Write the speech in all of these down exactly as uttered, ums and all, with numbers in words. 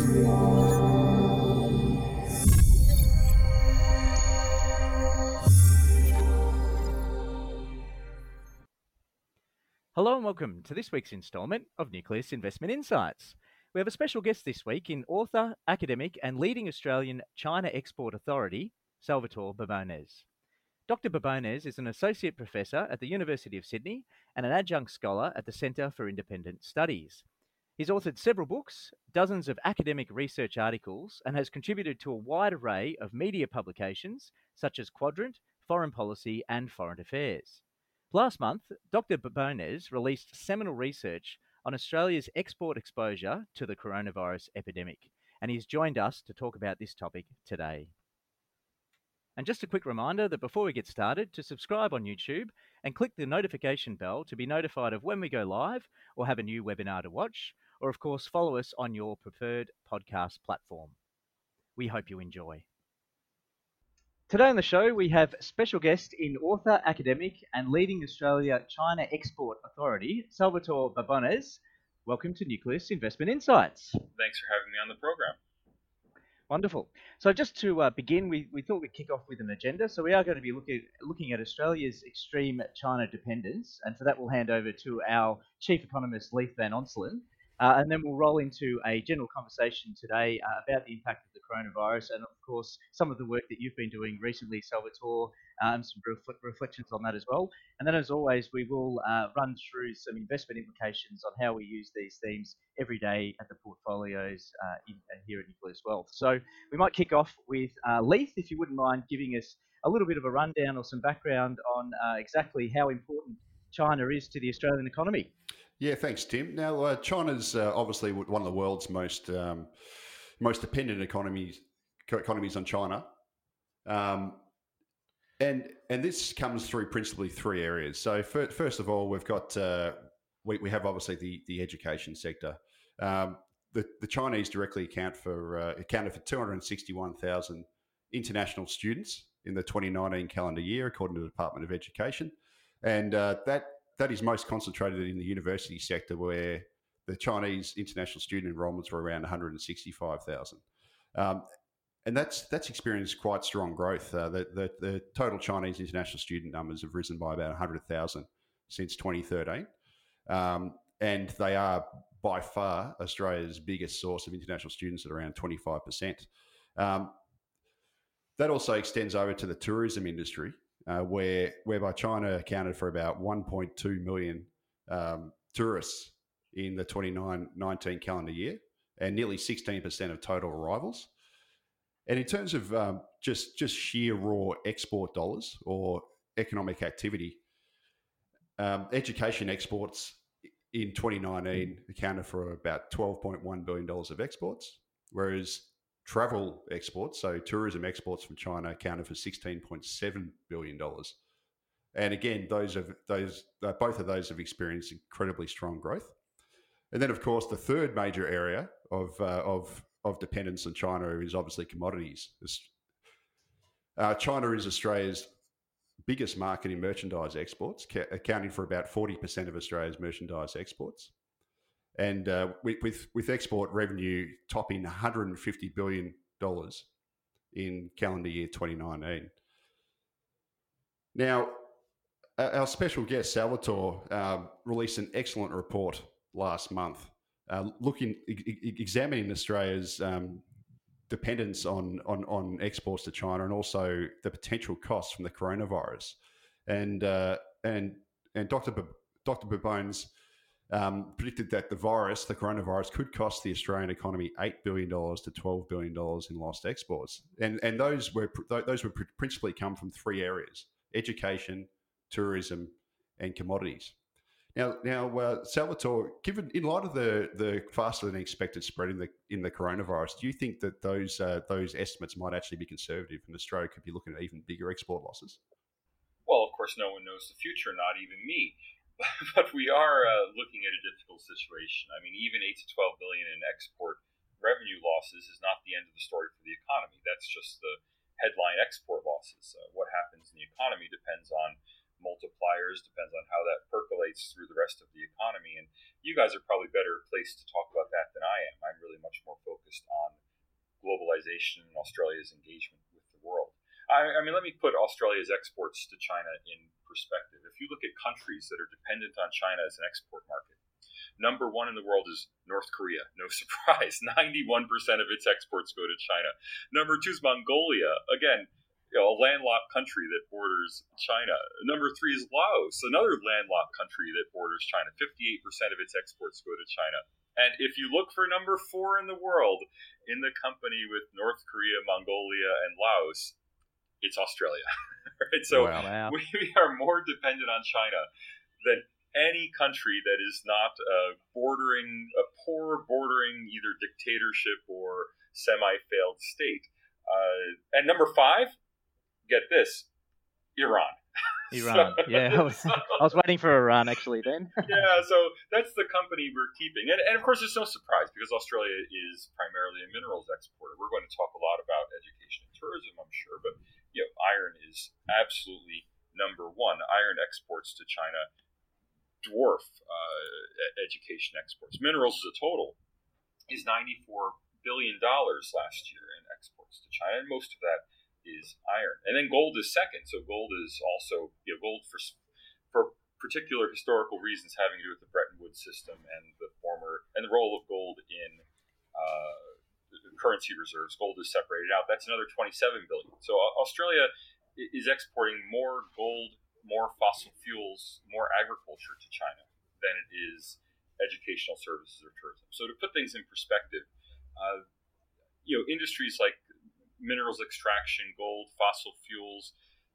Hello and welcome to this week's instalment of Nucleus Investment Insights. We have a special guest this week in author, academic and leading Australian China Export Authority, Salvatore Babones. Doctor Babones is an Associate Professor at the University of Sydney and an Adjunct Scholar at the Centre for Independent Studies. He's authored several books, dozens of academic research articles, and has contributed to a wide array of media publications such as Quadrant, Foreign Policy and Foreign Affairs. Last month, Doctor Babones released seminal research on Australia's export exposure to the coronavirus epidemic, and he's joined us to talk about this topic today. And just a quick reminder that before we get started, to subscribe on YouTube and click the notification bell to be notified of when we go live or have a new webinar to watch, or of course follow us on your preferred podcast platform. We hope you enjoy. Today on the show, we have special guest in author, academic and leading Australia China Export Authority, Salvatore Babones. Welcome to Nucleus Investment Insights. Thanks for having me on the program. Wonderful. So just to uh, begin, we, we thought we'd kick off with an agenda. So we are going to be looking, looking at Australia's extreme China dependence. And for that, we'll hand over to our Chief Economist, Leith Van Onselen. Uh, and then we'll roll into a general conversation today uh, about the impact of the coronavirus and, of course, some of the work that you've been doing recently, Salvatore, um, some refle- reflections on that as well. And then, as always, we will uh, run through some investment implications on how we use these themes every day at the portfolios uh, in, uh, here at Nucleus Wealth. So we might kick off with uh, Leith, if you wouldn't mind giving us a little bit of a rundown or some background on uh, exactly how important China is to the Australian economy. Yeah, thanks, Tim. Now, uh, China's uh, obviously one of the world's most um, most dependent economies economies on China, um, and and this comes through principally three areas. So for, first of all, we've got uh, we we have obviously the the education sector. Um, the the Chinese directly account for uh, accounted for two hundred sixty-one thousand international students in the twenty nineteen calendar year, according to the Department of Education, and uh, that. That is most concentrated in the university sector, where the Chinese international student enrolments were around one hundred sixty-five thousand. Um, and that's that's experienced quite strong growth. Uh, the, the, the total Chinese international student numbers have risen by about one hundred thousand since twenty thirteen. Um, and they are by far Australia's biggest source of international students at around twenty-five percent. Um, that also extends over to the tourism industry. Uh, where whereby China accounted for about one point two million um, tourists in the twenty nineteen calendar year, and nearly sixteen percent of total arrivals. And in terms of um, just just sheer raw export dollars or economic activity, um, education exports in twenty nineteen accounted for about twelve point one billion dollars of exports, whereas travel exports, so tourism exports from China, accounted for sixteen point seven billion dollars. And again, those have those uh, both of those have experienced incredibly strong growth. And then, of course, the third major area of uh, of of dependence on China is obviously commodities. Uh, China is Australia's biggest market in merchandise exports, ca- accounting for about forty percent of Australia's merchandise exports. And uh, with with export revenue topping one hundred fifty billion dollars in calendar year twenty nineteen. Now, our special guest Salvatore um, released an excellent report last month, uh, looking e- examining Australia's um, dependence on, on on exports to China, and also the potential costs from the coronavirus. And uh, and and Doctor B- Doctor Babones Um, predicted that the virus, the coronavirus, could cost the Australian economy eight billion dollars to twelve billion dollars in lost exports, and and those were those would principally come from three areas: education, tourism, and commodities. Now, now, uh, Salvatore, given in light of the the faster than expected spread in the in the coronavirus, do you think that those uh, those estimates might actually be conservative, and Australia could be looking at even bigger export losses? Well, of course, no one knows the future, not even me. But we are uh, looking at a difficult situation. I mean, even eight to twelve billion in export revenue losses is not the end of the story for the economy. That's just the headline export losses. Uh, what happens in the economy depends on multipliers, depends on how that percolates through the rest of the economy. And you guys are probably better placed to talk about that than I am. I'm really much more focused on globalization and Australia's engagement with the world. I, I mean, let me put Australia's exports to China in perspective. If you look at countries that are dependent on China as an export market, number one in the world is North Korea. No surprise. ninety-one percent of its exports go to China. Number two is Mongolia. Again, you know, a landlocked country that borders China. Number three is Laos, another landlocked country that borders China. fifty-eight percent of its exports go to China. And if you look for number four in the world in the company with North Korea, Mongolia, and Laos, it's Australia. Right? So Wow. we, we are more dependent on China than any country that is not uh, bordering, a poor bordering either dictatorship or semi-failed state. Uh, and number five, get this, Iran. Iran. So, yeah, I was, so, I was waiting for Iran actually then. yeah, so that's the company we're keeping. And, and of course, it's no surprise because Australia is primarily a minerals exporter. We're going to talk a lot about education and tourism, I'm sure, but you know, iron is absolutely number one. Iron exports to China dwarf uh, education exports. Minerals as a total is ninety-four billion dollars last year in exports to China, and most of that is iron. And then gold is second. So gold is also, you know, gold for for particular historical reasons having to do with the Bretton Woods system and the former and the role of gold in uh, currency reserves. Gold is separated out. That's another twenty-seven billion dollars. So uh, Australia is exporting more gold, more fossil fuels, more agriculture to China than it is educational services or tourism. So to put things in perspective, uh, you know, industries like minerals extraction, gold, fossil fuels,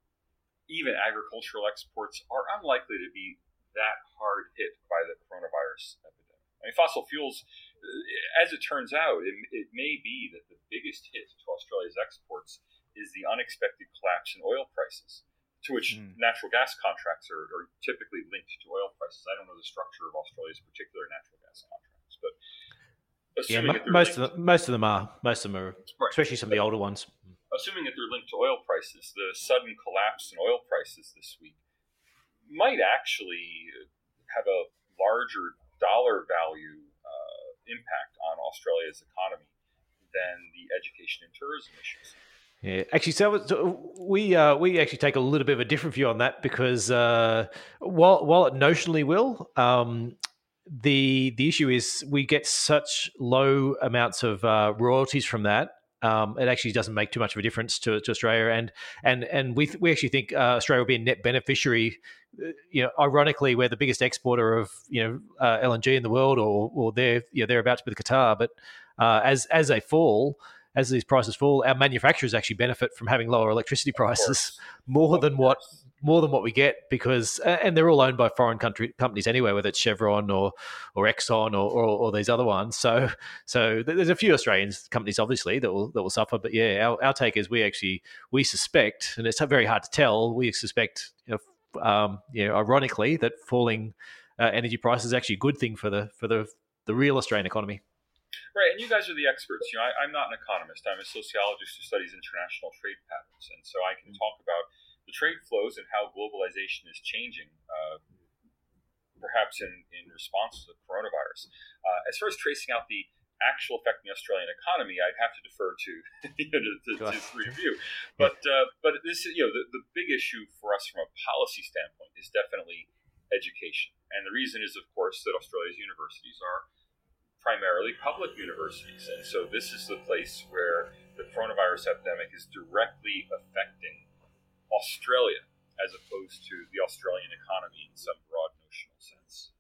even agricultural exports are unlikely to be that hard hit by the coronavirus epidemic. I mean, fossil fuels, as it turns out, it, it may be that the biggest hit to Australia's exports is the unexpected collapse in oil prices, to which mm. natural gas contracts are, are typically linked to oil prices. I don't know the structure of Australia's particular natural gas contracts, but yeah, mo- most of them, most of them are. Most of them are, right. Especially some of the older ones. Assuming that they're linked to oil prices, the sudden collapse in oil prices this week might actually have a larger dollar value uh, impact on Australia's economy than the education and tourism issues. Yeah, actually, so, so we uh, we actually take a little bit of a different view on that because uh, while while it notionally will. Um, The the issue is we get such low amounts of uh, royalties from that. Um, it actually doesn't make too much of a difference to, to Australia, and and and we th- we actually think uh, Australia will be a net beneficiary. You know, ironically, we're the biggest exporter of you know uh, L N G in the world, or or they're you know, thereabouts with Qatar. But uh, as as they fall, as these prices fall, our manufacturers actually benefit from having lower electricity prices more than what. More than what we get because, and they're all owned by foreign country companies anyway, whether it's Chevron or or Exxon or, or, or these other ones. So, so there's a few Australian companies obviously that will that will suffer. But yeah, our, our take is we actually we suspect, and it's very hard to tell. We suspect, you know, um, you know, ironically, that falling uh, energy prices is actually a good thing for the for the the real Australian economy. Right, and you guys are the experts. You know, I, I'm not an economist. I'm a sociologist who studies international trade patterns, and so I can talk about the trade flows and how globalization is changing, uh, perhaps in, in response to the coronavirus. Uh, as far as tracing out the actual effect on the Australian economy, I'd have to defer to you know, to, to, to three of you. But uh, but this is you know the, the big issue for us from a policy standpoint is definitely education, and the reason is of course that Australia's universities are primarily public universities, and so this is the place where the coronavirus epidemic is directly affecting Australia as opposed to the Australian economy in some broad notional sense.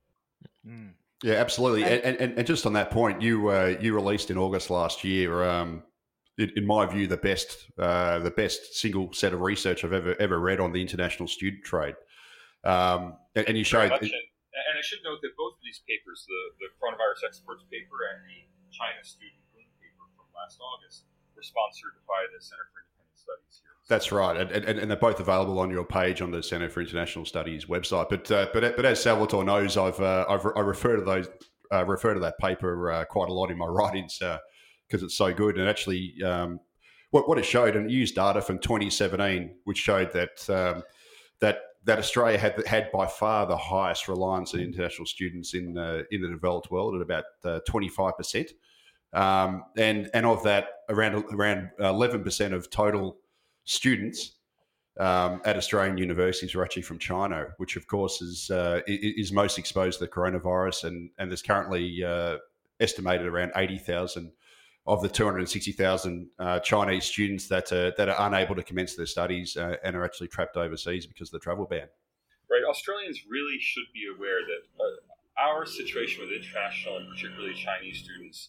Mm. Yeah, absolutely. And, and and just on that point, you uh, you released in August last year, um, in, in my view, the best uh, the best single set of research I've ever ever read on the international student trade. Um, and, and you showed. Much, and, and I should note that both of these papers, the, the coronavirus experts paper and the China student boom paper from last August, were sponsored by the Center for Independent Studies here. That's right, and, and and they're both available on your page on the Centre for International Studies website. But uh, but but as Salvatore knows, I've uh, I've I refer to those uh, refer to that paper uh, quite a lot in my writings because uh, it's so good. And actually, um, what what it showed, and it used data from twenty seventeen, which showed that um, that that Australia had had by far the highest reliance on international students in uh, in the developed world at about twenty five percent. Um, and and of that, around around eleven percent of total students um, at Australian universities are actually from China, which of course is uh, is most exposed to the coronavirus. And and there's currently uh, estimated around eighty thousand of the two hundred sixty thousand uh, Chinese students that are, that are unable to commence their studies uh, and are actually trapped overseas because of the travel ban. Right, Australians really should be aware that uh, our situation with international and particularly Chinese students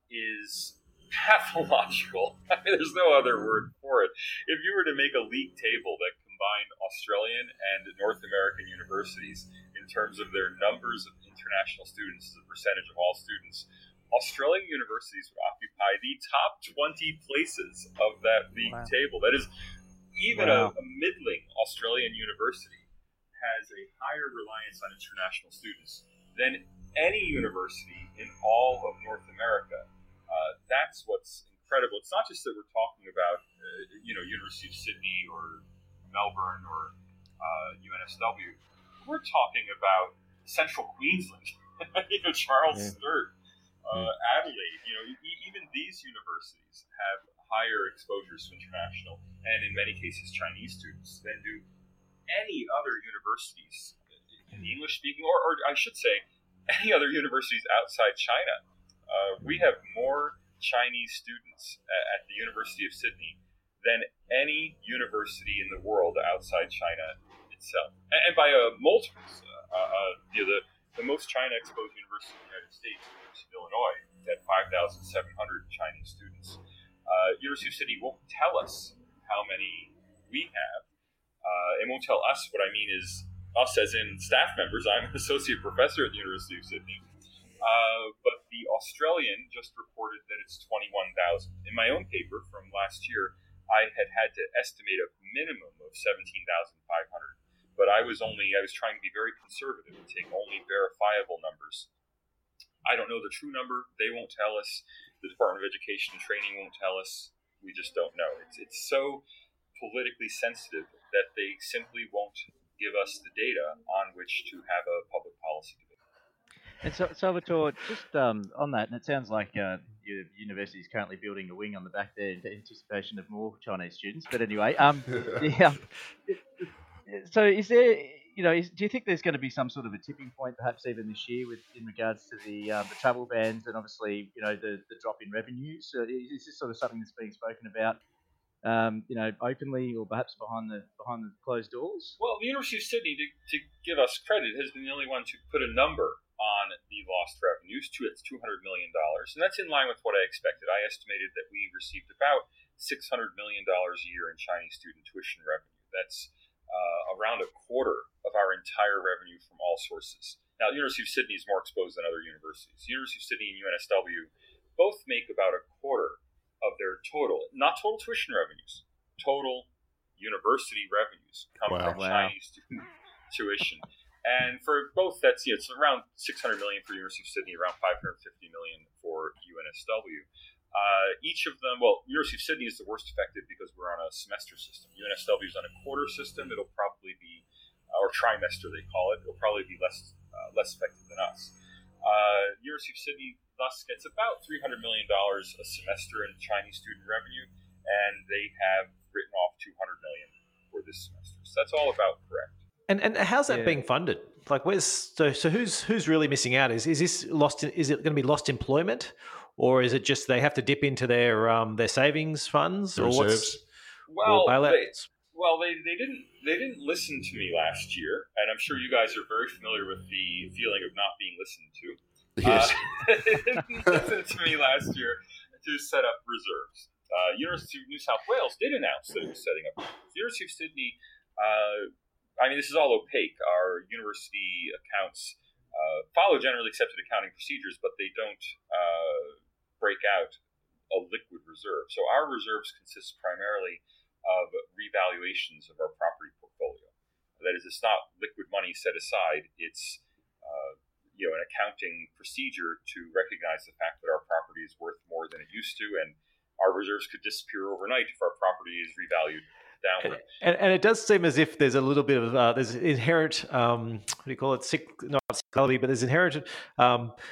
is pathological. I mean, there's no other word for it. If you were to make a league table that combined Australian and North American universities in terms of their numbers of international students as a percentage of all students, Australian universities would occupy the top twenty places of that league wow. table. That is, even wow. a, a middling Australian university has a higher reliance on international students than any university in all of North America. Uh, that's what's incredible. It's not just that we're talking about, uh, you know, University of Sydney or Melbourne or uh, U N S W. We're talking about Central Queensland, you know, Charles yeah. Sturt, uh, yeah. Adelaide. You know, e- even these universities have higher exposures to international and, in many cases, Chinese students than do any other universities in the English-speaking, or, or I should say, any other universities outside China. Uh, we have more Chinese students at the University of Sydney than any university in the world outside China itself, and, and by uh, multiples. Uh, uh, you know, the, the most China-exposed university in the United States, University of Illinois, had five thousand seven hundred Chinese students. Uh, University of Sydney won't tell us how many we have. Uh, it won't tell us. What I mean is us as in staff members. I'm an associate professor at the University of Sydney. Uh, but the Australian just reported that it's twenty-one thousand. In my own paper from last year, I had had to estimate a minimum of seventeen thousand five hundred. But I was only, I was trying to be very conservative and take only verifiable numbers. I don't know the true number. They won't tell us. The Department of Education and Training won't tell us. We just don't know. It's, it's so politically sensitive that they simply won't give us the data on which to have a public policy debate. And so, Salvatore, just um, on that, and it sounds like uh, your university is currently building a wing on the back there in anticipation of more Chinese students. But anyway, um, yeah. So, is there, you know, is, do you think there's going to be some sort of a tipping point, perhaps even this year, with in regards to the um, the travel bans and obviously, you know, the, the drop in revenues? So is, is this sort of something that's being spoken about? Um, you know, openly or perhaps behind the behind the closed doors? Well, the University of Sydney, to, to give us credit, has been the only one to put a number on the lost revenues to its two hundred million dollars, and that's in line with what I expected. I estimated that we received about six hundred million dollars a year in Chinese student tuition revenue. That's uh, around a quarter of our entire revenue from all sources. Now, the University of Sydney is more exposed than other universities. The University of Sydney and U N S W both make about a quarter of their total, not total tuition revenues, total university revenues come wow, from wow. Chinese student tuition. And for both, that's, you know, it's around six hundred million dollars for University of Sydney, around five hundred fifty million dollars for U N S W. Uh, each of them, well, University of Sydney is the worst affected because we're on a semester system. U N S W is on a quarter system. It'll probably be, or trimester they call it, it'll probably be less uh, less affected than us. Uh, University of Sydney thus gets about three hundred million dollars a semester in Chinese student revenue, and they have written off two hundred million dollars for this semester. So that's all about correct. And and how's that yeah. being funded? Like, where's so so who's who's really missing out? Is is this lost? Is it going to be lost employment, or is it just they have to dip into their um their savings funds or reserves? Well, or they, well, they, they didn't they didn't listen to me last year, and I'm sure you guys are very familiar with the feeling of not being listened to. Yes. Uh, they didn't listen to me last year to set up reserves. Uh, University of New South Wales did announce that it was setting up reserves. University of Sydney. Uh, I mean, this is all opaque. Our university accounts uh, follow generally accepted accounting procedures, but they don't uh, break out a liquid reserve. So our reserves consist primarily of revaluations of our property portfolio. That is, it's not liquid money set aside. It's uh, you know, an accounting procedure to recognize the fact that our property is worth more than it used to, and our reserves could disappear overnight if our property is revalued downward. And, and it does seem as if there's a little bit of uh, there's inherent um, what do you call it? Sick, not cyclicality, but there's inherent um,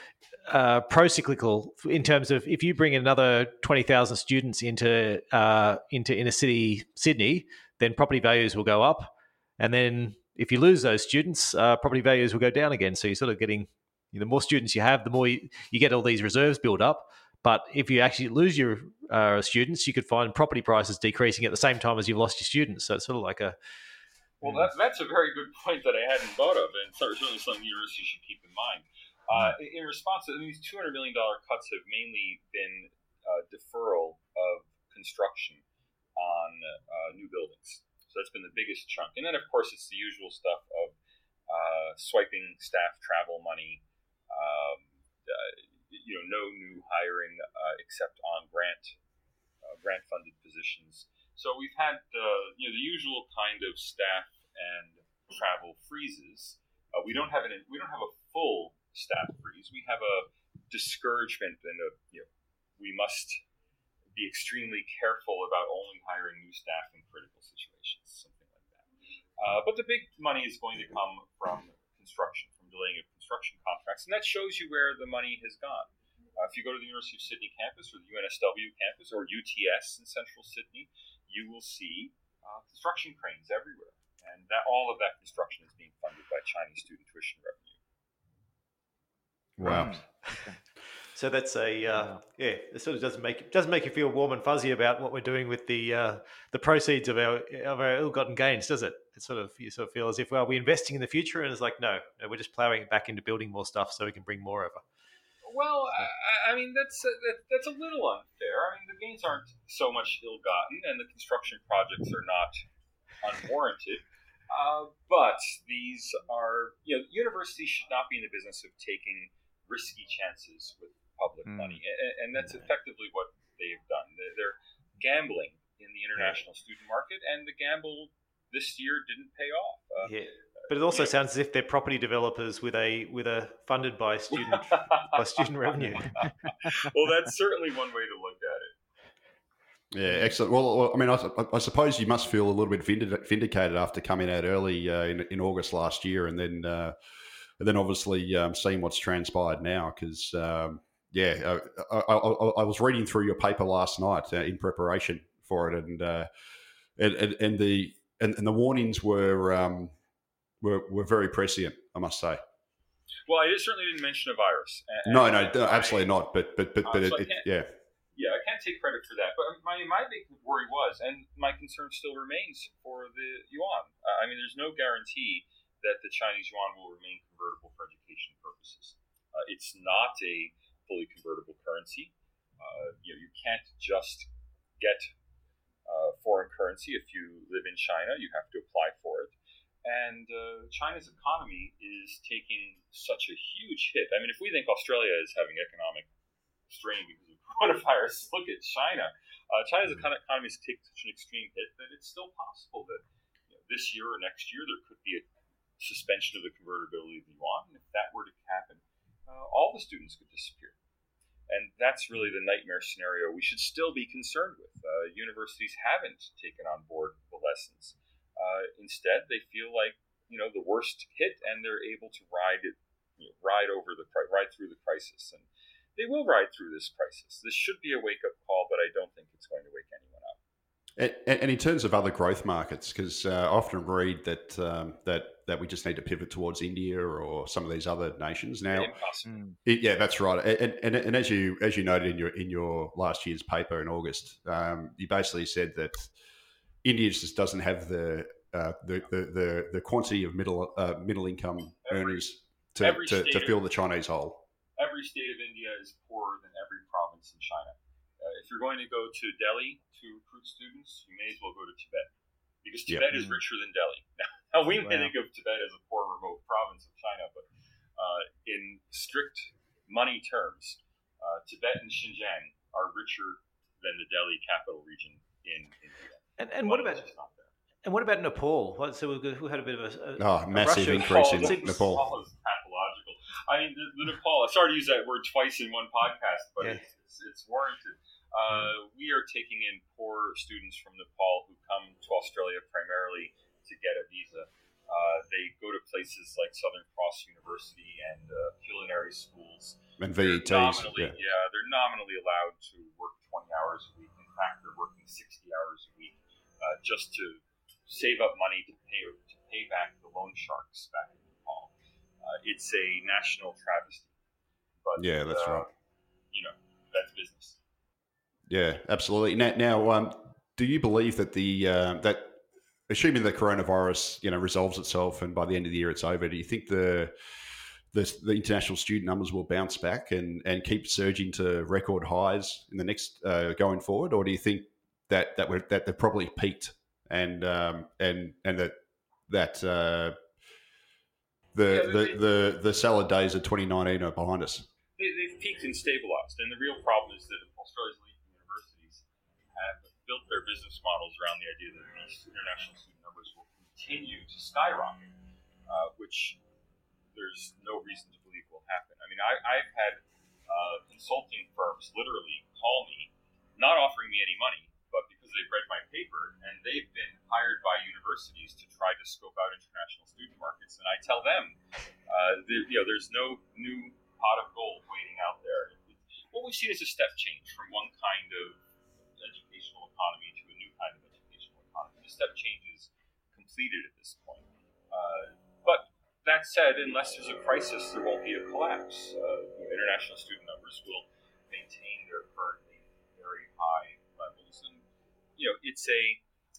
uh, pro-cyclical in terms of if you bring another twenty thousand students into uh, into inner city Sydney, then property values will go up, and then if you lose those students, uh, property values will go down again. So you're sort of getting, you know, the more students you have, the more you, you get all these reserves build up. But if you actually lose your uh, students, you could find property prices decreasing at the same time as you've lost your students. So it's sort of like a well, that's that's a very good point that I hadn't thought of, and certainly something universities should keep in mind. Uh, in response to these two hundred million dollars cuts have mainly been uh, deferral of construction on uh, new buildings. So that's been the biggest chunk. And then, of course, it's the usual stuff of uh, swiping staff travel money, um, uh, you know, no new hiring uh, except on grant uh, grant-funded positions. So we've had uh, you know the usual kind of staff and travel freezes. Uh, we don't have an we don't have a full staff freeze. We have a discouragement and a, you know, we must be extremely careful about only hiring new staff in critical situations, something like that. Uh, but the big money is going to come from construction, from delaying of construction contracts, and that shows you where the money has gone. Uh, if you go to the University of Sydney campus or the U N S W campus or U T S in central Sydney, you will see uh, construction cranes everywhere, and that all of that construction is being funded by Chinese student tuition revenue. Wow. So that's a uh, yeah. It sort of doesn't make doesn't make you feel warm and fuzzy about what we're doing with the uh, the proceeds of our of our ill-gotten gains, does it? It sort of you sort of feel as if well, we're investing in the future, and it's like no, no, we're just plowing it back into building more stuff so we can bring more over. Well, I, I mean that's a, that, that's a little unfair. I mean the gains aren't so much ill-gotten, and the construction projects are not unwarranted. Uh, but these are you know universities should not be in the business of taking risky chances with public mm. money, and, and that's effectively what they've done. They're gambling in the international yeah. student market, and the gamble this year didn't pay off. Uh, yeah, but it also you know, sounds as if they're property developers with a with a funded by student by student revenue. Well, that's certainly one way to look at it. Yeah, excellent. Well, I mean, I, I suppose you must feel a little bit vindicated after coming out early uh, in, in August last year, and then. Uh, And then obviously um, seeing what's transpired now, because um, yeah, I, I, I, I was reading through your paper last night uh, in preparation for it, and uh, and, and, and the and, and the warnings were um, were were very prescient, I must say. Well, I certainly didn't mention a virus. And, no, no, no, absolutely not. But but but but uh, it, so it, yeah, yeah, I can't take credit for that. But my my big worry was, and my concern still remains for the yuan. Uh, I mean, there's no guarantee that the Chinese yuan will remain convertible for education purposes. Uh, it's not a fully convertible currency. Uh, you know, you can't just get uh, foreign currency if you live in China. You have to apply for it. And uh, China's economy is taking such a huge hit. I mean, if we think Australia is having economic strain because of coronavirus, look at China. Uh, China's economy is taking such an extreme hit that it's still possible that you know, this year or next year there could be a suspension of the convertibility of the yuan. And if that were to happen, uh, all the students could disappear. And that's really the nightmare scenario we should still be concerned with. Uh, universities haven't taken on board the lessons. Uh, instead, they feel like you know the worst hit, and they're able to ride it, you know, ride over the ride through the crisis, and they will ride through this crisis. This should be a wake-up call, but I don't think it's going to wake anyone up. And, and in terms of other growth markets, because uh, I often read that um, that that we just need to pivot towards India or some of these other nations now. Impossible. It, yeah, that's right. And, and and as you as you noted in your in your last year's paper in August, um, you basically said that India just doesn't have the uh, the, the the the quantity of middle uh, middle income every, earners to to, to fill the Chinese hole. Every state of India is poorer than every province in China. Uh, if you're going to go to Delhi to recruit students, you may as well go to Tibet, because Tibet yep. is richer than Delhi. Now, we may wow. think of Tibet as a poor remote province of China, but uh, in strict money terms, uh, Tibet and Xinjiang are richer than the Delhi capital region in India. And, and what about and what about Nepal? What, so we had a bit of a, a oh massive a increase Nepal, in Nepal. Nepal is pathological. I mean, the, the Nepal. I started to use that word twice in one podcast, but yeah. it's, it's, it's warranted. Uh, we are taking in poor students from Nepal who come to Australia primarily to get a visa. Uh, they go to places like Southern Cross University and uh, culinary schools. And V E Ts. Nominally, yeah. yeah, they're nominally allowed to work twenty hours a week. In fact, they're working sixty hours a week uh, just to save up money to pay to pay back the loan sharks back in Nepal. Uh, it's a national travesty. But, Yeah, that's uh, right. You know, that's business. Yeah, absolutely. Now, now um, do you believe that the uh, that assuming the coronavirus, you know, resolves itself and by the end of the year it's over, do you think the the, the international student numbers will bounce back and, and keep surging to record highs in the next uh, going forward, or do you think that that we're, that they've probably peaked and um, and and that that uh, the, Yeah, the, they- the the salad days of twenty nineteen are behind us? They, they've peaked and stabilized, and the real problem is that Australia's leading universities have built their business models around the idea that these international student numbers will continue to skyrocket, uh, which there's no reason to believe will happen. I mean, I, I've had uh, consulting firms literally call me, not offering me any money, but because they've read my paper, and they've been hired by universities to try to scope out international student markets. And I tell them, uh, there, you know, there's no new pot of gold waiting out there. What we've seen is a step change from one kind of educational economy to a new kind of educational economy. The step change is completed at this point. Uh, but that said, unless there's a crisis, there won't be a collapse. Uh, you know, international student numbers will maintain their currently very high levels. And, you know, it's a,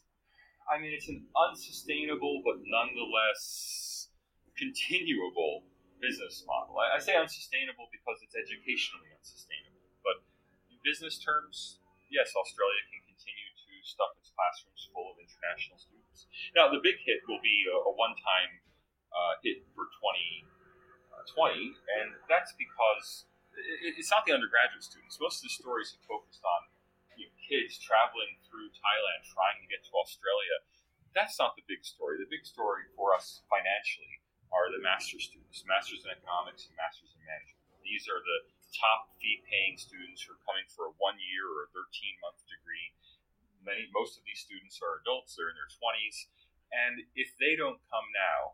I mean, it's an unsustainable but nonetheless continuable business model. I, I say unsustainable because it's educationally unsustainable. But in business terms, yes, Australia can continue to stuff its classrooms full of international students. Now, the big hit will be a, a one-time uh, hit for twenty twenty, and that's because it, it's not the undergraduate students. Most of the stories have focused on, you know, kids traveling through Thailand trying to get to Australia. That's not the big story. The big story for us financially are the master's students, masters in economics and masters in management. These are the top fee-paying students who are coming for a one-year or a thirteen-month degree. Many, most of these students are adults; they're in their twenties, and if they don't come now,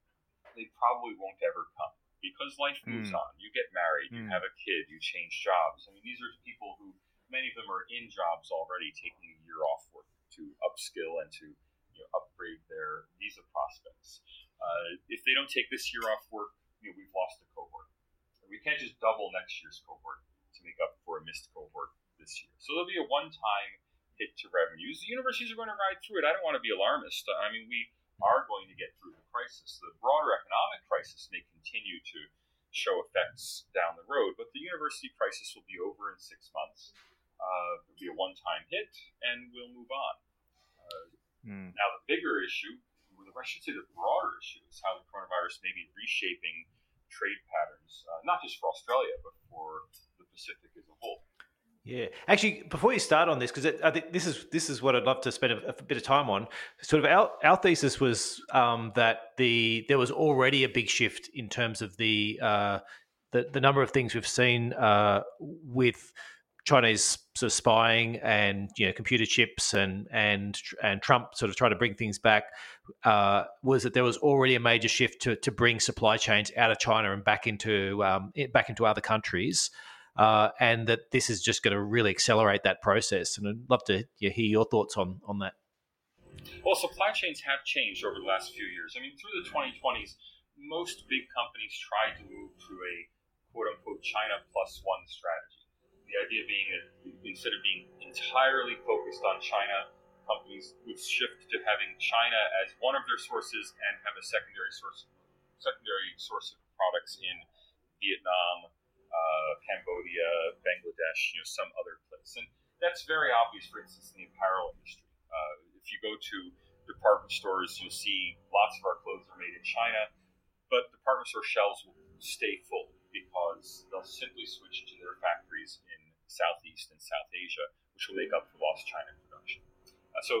they probably won't ever come because life moves Mm. on. You get married, you Mm. have a kid, you change jobs. I mean, these are people who, many of them are in jobs already, taking a year off work to upskill and to, you know, upgrade their visa prospects. Uh, if they don't take this year off work, you know, we've lost a cohort. We can't just double next year's cohort to make up for a missed cohort this year. So there'll be a one-time hit to revenues. The universities are going to ride through it. I don't want to be alarmist. I mean, we are going to get through the crisis. The broader economic crisis may continue to show effects down the road, but the university crisis will be over in six months. Uh, it'll be a one-time hit, and we'll move on. Uh, Mm. Now, the bigger issue, I should say the broader issue, is how the coronavirus may be reshaping trade patterns, uh, not just for Australia, but for the Pacific as a whole. Yeah, actually, before you start on this, because I think this is this is what I'd love to spend a, a bit of time on. Sort of our, our thesis was um, that the there was already a big shift in terms of the uh, the, the number of things we've seen uh, with Chinese sort of spying and, you know, computer chips and and and Trump sort of trying to bring things back. Uh, was that there was already a major shift to to bring supply chains out of China and back into um, back into other countries. Uh, and that this is just going to really accelerate that process. And I'd love to hear your thoughts on, on that. Well, supply chains have changed over the last few years. I mean, through the twenty twenties, most big companies tried to move to a quote-unquote China plus one strategy. The idea being that instead of being entirely focused on China, companies would shift to having China as one of their sources and have a secondary source, secondary source of products in Vietnam, Uh, Cambodia, Bangladesh, you know, some other place. And that's very obvious, for instance, in the apparel industry. Uh, if you go to department stores, you'll see lots of our clothes are made in China, but department store shelves will stay full because they'll simply switch to their factories in Southeast and South Asia, which will make up for lost China production. Uh, so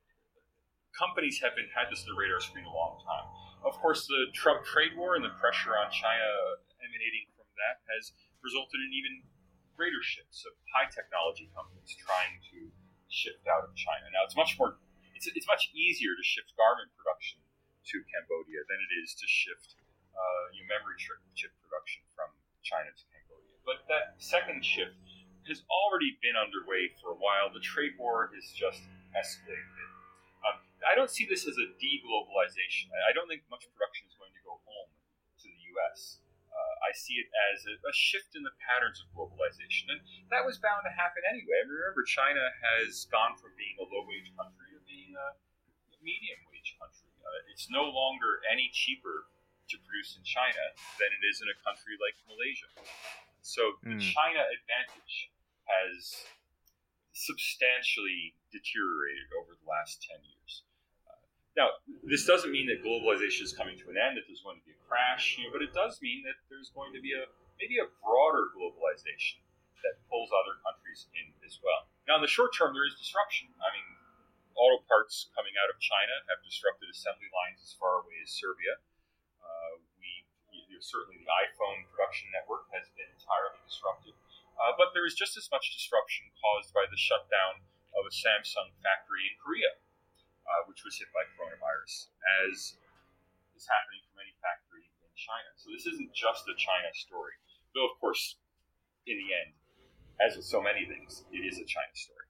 companies have been had this on the radar screen a long time. Of course, the Trump trade war and the pressure on China emanating from that has resulted in even greater shifts of high technology companies trying to shift out of China. Now, it's much more, it's, it's much easier to shift garment production to Cambodia than it is to shift uh, your memory chip, chip production from China to Cambodia. But that second shift has already been underway for a while. The trade war has just escalated. Um, I don't see this as a de-globalization. I don't think much production is going to go home to the U S. Uh, I see it as a, a shift in the patterns of globalization. And that was bound to happen anyway. I mean, remember, China has gone from being a low-wage country to being a medium-wage country. Uh, it's no longer any cheaper to produce in China than it is in a country like Malaysia. So the mm. China advantage has substantially deteriorated over the last ten years. Uh, now, this doesn't mean that globalization is coming to an end, that there's going to be a crash, you know, but it does mean that there's going to be a maybe a broader globalization that pulls other countries in as well. Now, in the short term, there is disruption. I mean, auto parts coming out of China have disrupted assembly lines as far away as Serbia. Uh, we you know, certainly the iPhone production network has been entirely disrupted. Uh, but there is just as much disruption caused by the shutdown of a Samsung factory in Korea, uh, which was hit by coronavirus, as is happening for many factories in China. So this isn't just a China story. Though, of course, in the end, as with so many things, it is a China story.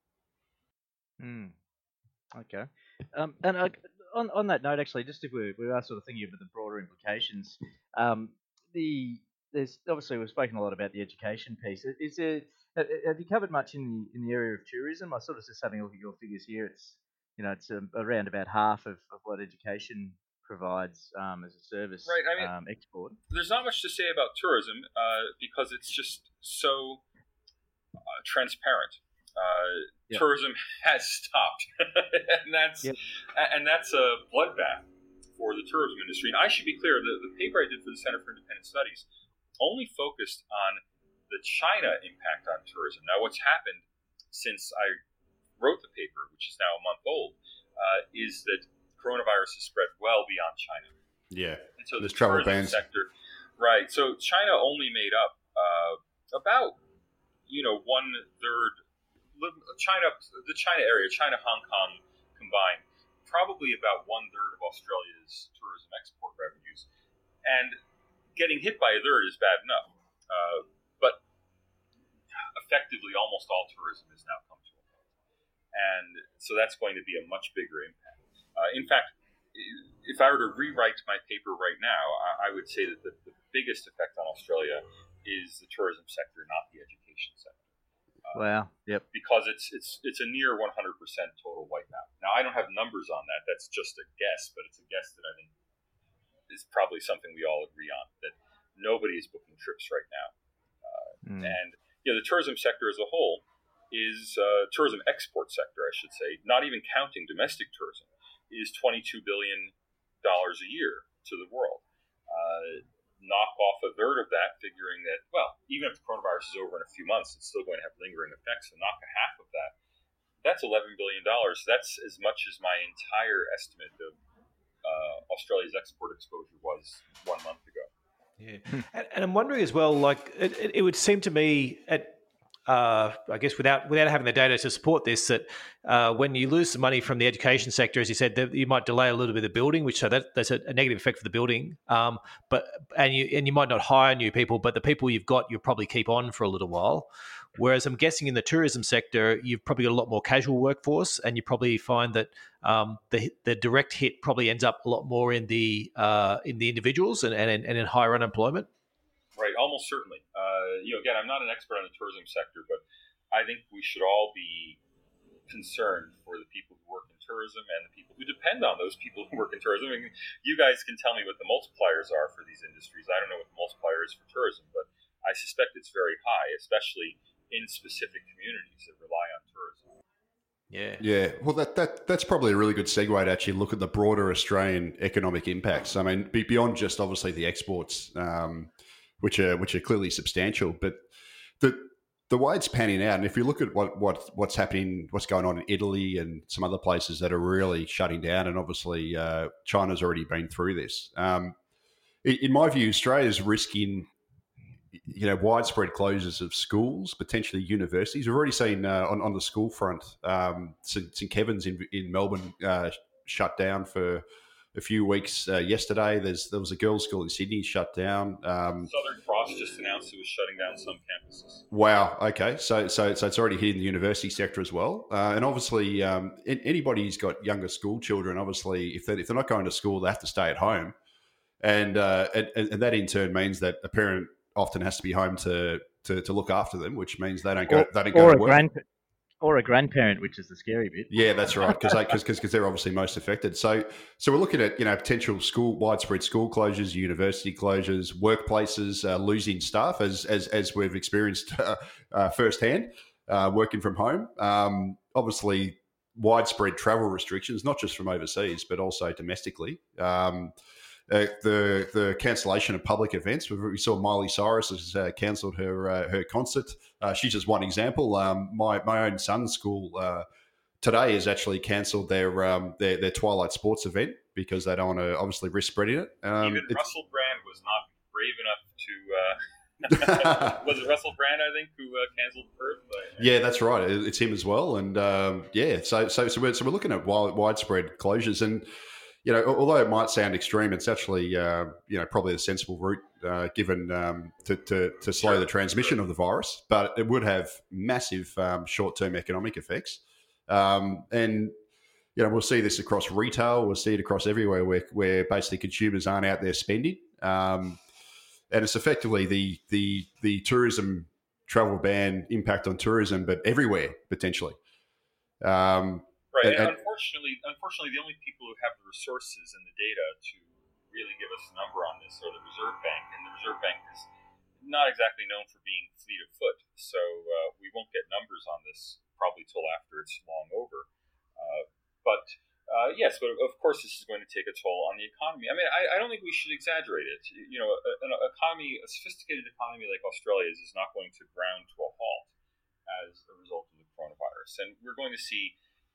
Hmm. Okay. Um, and uh, on on that note, actually, just if we we are sort of thinking about the broader implications, um, the there's obviously we've spoken a lot about the education piece. Is there have you covered much in the in the area of tourism? I sort of just having a look at your figures here. It's you know it's um, around about half of, of what education provides um, as a service. Right. I mean, um, export. There's not much to say about tourism uh, because it's just so uh, transparent. Uh, yep. Tourism has stopped, and that's yep. and that's a bloodbath for the tourism industry. And I should be clear: the, the paper I did for the Center for Independent Studies only focused on the China impact on tourism. Now, what's happened since I wrote the paper, which is now a month old, uh, is that coronavirus has spread well beyond China. Yeah, and so there's the travel tourism bans. sector, right? So China only made up uh, about you know one third. China, the China area, China, Hong Kong combined, probably about one third of Australia's tourism export revenues, and getting hit by a third is bad enough. Uh, but effectively, almost all tourism has now come to a halt, and so that's going to be a much bigger impact. Uh, in fact, if I were to rewrite my paper right now, I, I would say that the, the biggest effect on Australia is the tourism sector, not the education sector. Uh, wow. Yep. Because it's it's it's a near one hundred percent total wipeout. Now, I don't have numbers on that. That's just a guess, but it's a guess that I think is probably something we all agree on, that nobody is booking trips right now. Uh, mm. And you know, the tourism sector as a whole is uh, tourism export sector, I should say, not even counting domestic tourism, is twenty-two billion dollars a year to the world. Uh, knock off a third of that, figuring that, well, even if the coronavirus is over in a few months, it's still going to have lingering effects, and knock a half of that, that's eleven billion dollars. That's as much as my entire estimate of uh, Australia's export exposure was one month ago. Yeah, and, and I'm wondering as well, like, it, it, it would seem to me, at Uh, I guess without without having the data to support this, that uh, when you lose some money from the education sector, as you said, that you might delay a little bit of the building, which so that that's a, a negative effect for the building. Um, but and you and you might not hire new people, but the people you've got, you'll probably keep on for a little while. Whereas I'm guessing in the tourism sector, you've probably got a lot more casual workforce, and you probably find that um, the the direct hit probably ends up a lot more in the uh, in the individuals and and, and in higher unemployment. Right, almost certainly. Uh, you know, again, I'm not an expert on the tourism sector, but I think we should all be concerned for the people who work in tourism and the people who depend on those people who work in tourism. I mean, you guys can tell me what the multipliers are for these industries. I don't know what the multiplier is for tourism, but I suspect it's very high, especially in specific communities that rely on tourism. Yeah. Yeah. Well, that, that that's probably a really good segue to actually look at the broader Australian economic impacts. I mean, beyond just obviously the exports, um, which are which are clearly substantial, but the the way it's panning out, and if you look at what, what what's happening, what's going on in Italy and some other places that are really shutting down, and obviously uh, China's already been through this. Um, in, in my view, Australia's risking, you know, widespread closures of schools, potentially universities. We've already seen uh, on on the school front, um, St Kevin's in in Melbourne uh, shut down for a few weeks uh, yesterday. There's there was a girls' school in Sydney shut down. Um, Southern Cross just announced it was shutting down some campuses. Wow. Okay. So so so it's already hitting the university sector as well, uh, and obviously um, anybody who's got younger school children, obviously if they if they're not going to school, they have to stay at home, and uh, and, and that in turn means that a parent often has to be home to to, to look after them, which means they don't go or, they don't or go a to work. grand, or a grandparent, which is the scary bit. Yeah, that's right, because because because they're obviously most affected. So so we're looking at you know potential school widespread school closures, university closures, workplaces uh, losing staff, as as as we've experienced uh, uh, firsthand, uh, working from home. Um, obviously, widespread travel restrictions, not just from overseas but also domestically. Um, uh, the the cancellation of public events. We saw Miley Cyrus has uh, cancelled her uh, her concert. Uh, she's just one example. Um, my my own son's school uh, today has actually cancelled their um, their their Twilight Sports event because they don't want to obviously risk spreading it. Um, Even Russell Brand was not brave enough to. Uh, was it Russell Brand? I think who uh, cancelled Perth. But, yeah, that's right. It's him as well. And um, yeah, so so so we're so we're looking at wide, widespread closures and. You know, although it might sound extreme, it's actually uh, you know probably the sensible route uh, given um, to, to to slow the transmission of the virus, but it would have massive um, short-term economic effects. Um, and you know, we'll see this across retail. We'll see it across everywhere where where basically consumers aren't out there spending, um, and it's effectively the the the tourism travel ban impact on tourism, but everywhere potentially. Um, Right, and, and, and unfortunately, unfortunately, the only people who have the resources and the data to really give us a number on this are the Reserve Bank, and the Reserve Bank is not exactly known for being fleet of foot. So uh, we won't get numbers on this probably till after it's long over. Uh, but uh, yes, but of course, this is going to take a toll on the economy. I mean, I, I don't think we should exaggerate it. You know, an economy, a sophisticated economy like Australia's, is not going to ground to a halt as a result of the coronavirus, and we're going to see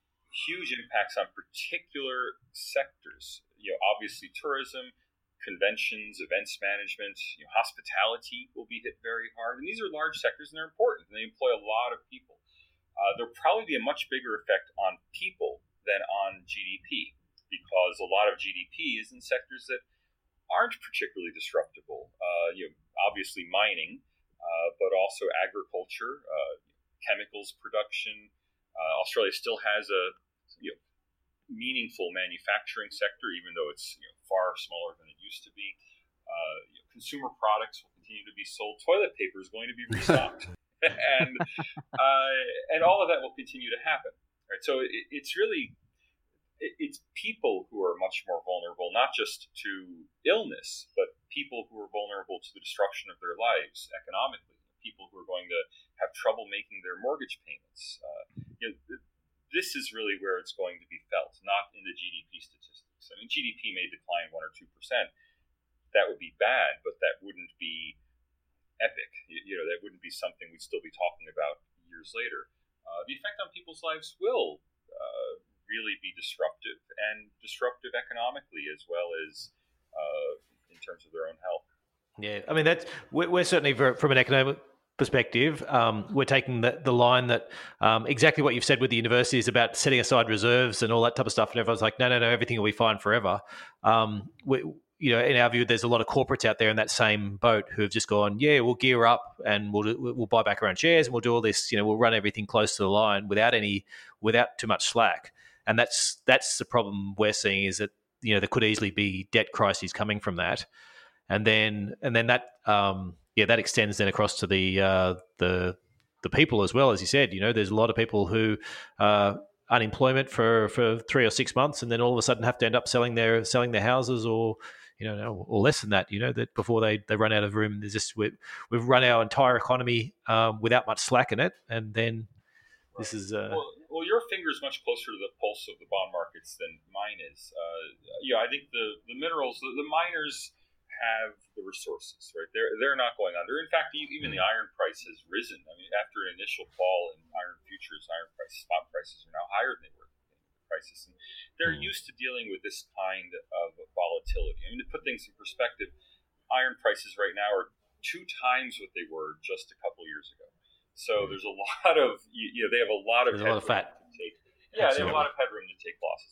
huge impacts on particular sectors. You know, obviously tourism, conventions, events management, you know, hospitality will be hit very hard. And these are large sectors and they're important and they employ a lot of people. Uh, there'll probably be a much bigger effect on people than on G D P because a lot of G D P is in sectors that aren't particularly disruptible. Uh, you know, obviously mining, uh, but also agriculture, uh, chemicals production. Uh, Australia still has a you know, meaningful manufacturing sector, even though it's you know, far smaller than it used to be. Uh, you know, consumer products will continue to be sold. Toilet paper is going to be restocked, and uh, and all of that will continue to happen. Right. So it, it's really it, it's people who are much more vulnerable, not just to illness, but people who are vulnerable to the destruction of their lives economically. People who are going to have trouble making their mortgage payments. Uh, you know, this is really where it's going to be felt, not in the G D P statistics. I mean, G D P may decline one or two percent. That would be bad, but that wouldn't be epic. You, you know, that wouldn't be something we'd still be talking about years later. Uh, the effect on people's lives will uh, really be disruptive, and disruptive economically as well as uh, in terms of their own health. Yeah, I mean that's we're, we're certainly very, from an economic perspective, um, we're taking the, the line that um, exactly what you've said with the universities about setting aside reserves and all that type of stuff, and everyone's like, no, no, no, everything will be fine forever. Um, we, you know, in our view, there's a lot of corporates out there in that same boat who have just gone, yeah, we'll gear up and we'll we'll buy back our own shares and we'll do all this. You know, we'll run everything close to the line without any without too much slack. And that's that's the problem we're seeing is that you know there could easily be debt crises coming from that, and then and then that. Um, Yeah, that extends then across to the uh, the the people as well, as you said. You know, there's a lot of people who uh, unemployment for, for three or six months, and then all of a sudden have to end up selling their selling their houses, or you know, or less than that. You know, that before they, they run out of room. There's just we, we've run our entire economy um, without much slack in it, and then right. this is. Uh, well, well, your finger is much closer to the pulse of the bond markets than mine is. Uh, yeah, I think the the minerals, the, the miners. Have the resources, right? They're they're not going under. In fact, even the iron price has risen. I mean, after an initial fall in iron futures, iron price spot prices are now higher than they were in the crisis. And they're used to dealing with this kind of volatility. I mean, to put things in perspective, iron prices right now are two times what they were just a couple years ago. So there's a lot of you know they have a lot of there's a lot of fat. To take. Yeah, Absolutely. They have a lot of headroom to take losses.